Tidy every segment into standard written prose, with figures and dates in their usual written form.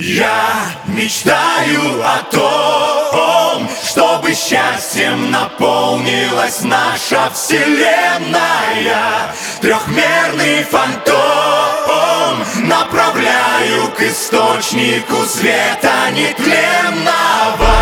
Я мечтаю о том, чтобы счастьем наполнилась наша вселенная. Трехмерный фантом направляю к источнику света нетленного.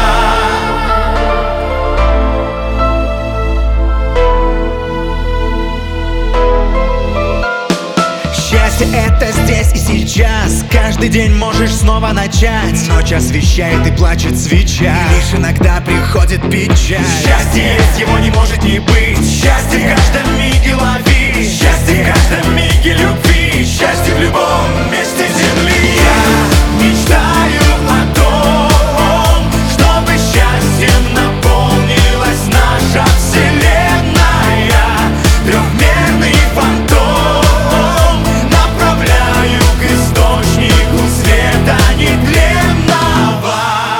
Счастье — это здесь и сейчас. Каждый день можешь снова начать. Ночь освещает и плачет свеча. И лишь иногда приходит печаль. Счастье есть, его не может не быть. Счастье в каждом миге лови. Счастье в каждом миге любви. Счастье в любом месте земли. Я мечтаю о том, чтобы счастьем наполнилась наша вселенная. Трехмерный фантом направляю к источнику света нетленного.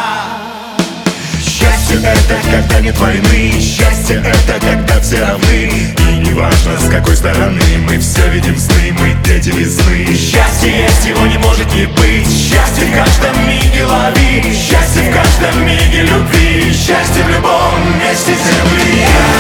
Счастье — это когда нет войны. Счастье — это когда все равны. И не важно, с какой стороны мы все видим сны, мы дети весны. Счастье есть, его не может не быть. Счастье в каждом миге лови. Счастье в каждом миге любви. Счастье в любом месте земли.